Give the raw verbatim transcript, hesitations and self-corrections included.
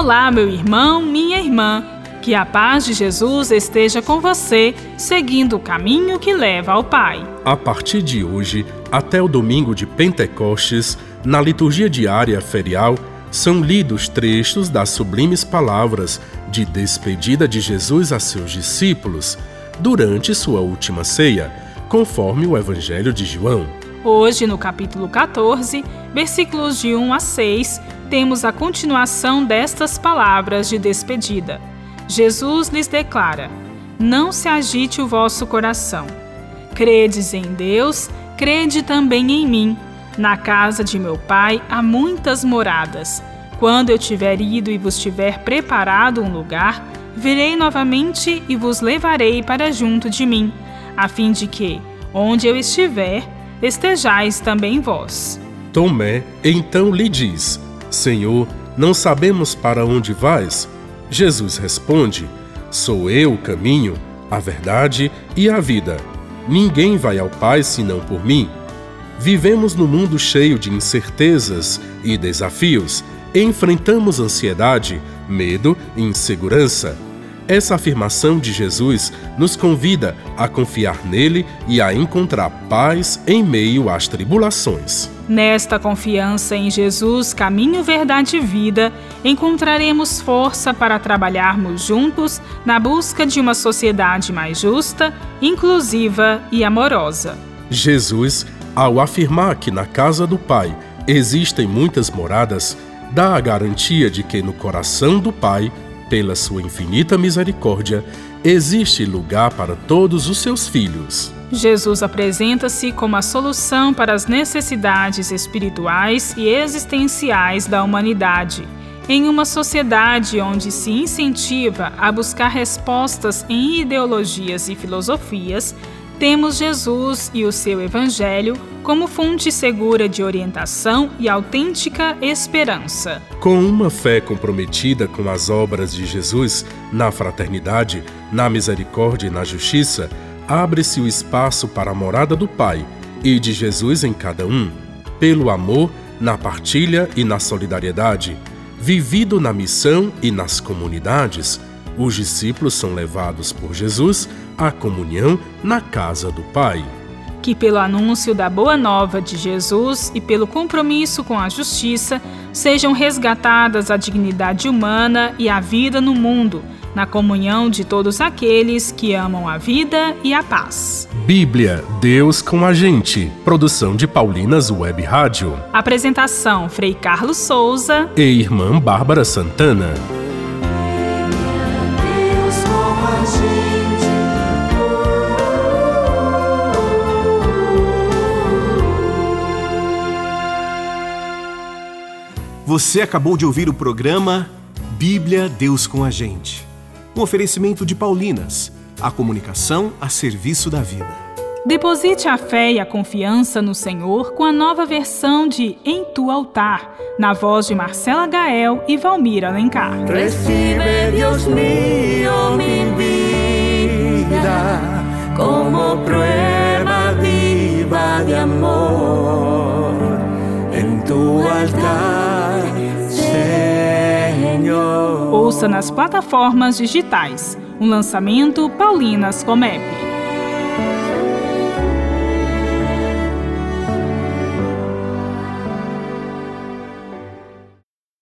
Olá, meu irmão, minha irmã. Que a paz de Jesus esteja com você, seguindo o caminho que leva ao Pai. A partir de hoje, até o domingo de Pentecostes, na liturgia diária ferial, são lidos trechos das sublimes palavras de despedida de Jesus a seus discípulos durante sua última ceia, conforme o Evangelho de João. Hoje, no capítulo catorze, versículos de um a seis, temos a continuação destas palavras de despedida. Jesus lhes declara: Não se agite o vosso coração. Credes em Deus, crede também em mim. Na casa de meu Pai há muitas moradas. Quando eu tiver ido e vos tiver preparado um lugar, virei novamente e vos levarei para junto de mim, a fim de que, onde eu estiver, estejais também vós. Tomé então lhe diz: Senhor, não sabemos para onde vais? Jesus responde: Sou eu o caminho, a verdade e a vida. Ninguém vai ao Pai senão por mim. Vivemos num mundo cheio de incertezas e desafios. Enfrentamos ansiedade, medo e insegurança. Essa afirmação de Jesus nos convida a confiar nele e a encontrar paz em meio às tribulações. Nesta confiança em Jesus, caminho, verdade e vida, encontraremos força para trabalharmos juntos na busca de uma sociedade mais justa, inclusiva e amorosa. Jesus, ao afirmar que na casa do Pai existem muitas moradas, dá a garantia de que no coração do Pai, pela sua infinita misericórdia, existe lugar para todos os seus filhos. Jesus apresenta-se como a solução para as necessidades espirituais e existenciais da humanidade. Em uma sociedade onde se incentiva a buscar respostas em ideologias e filosofias, temos Jesus e o seu Evangelho como fonte segura de orientação e autêntica esperança. Com uma fé comprometida com as obras de Jesus, na fraternidade, na misericórdia e na justiça, abre-se o espaço para a morada do Pai e de Jesus em cada um, pelo amor, na partilha e na solidariedade. Vivido na missão e nas comunidades, os discípulos são levados por Jesus à comunhão na casa do Pai. Que pelo anúncio da boa nova de Jesus e pelo compromisso com a justiça, sejam resgatadas a dignidade humana e a vida no mundo, na comunhão de todos aqueles que amam a vida e a paz. Bíblia, Deus com a gente. Produção de Paulinas Web Rádio. Apresentação: Frei Carlos Souza e irmã Bárbara Santana. Você acabou de ouvir o programa Bíblia, Deus com a gente. Um oferecimento de Paulinas, a comunicação a serviço da vida. Deposite a fé e a confiança no Senhor com a nova versão de Em Tu Altar, na voz de Marcela Gael e Valmir Alencar. Recibe, Dios mío, mi vida, como prueba viva de amor, en tu altar. Ouça nas plataformas digitais. Um lançamento Paulinas Comep.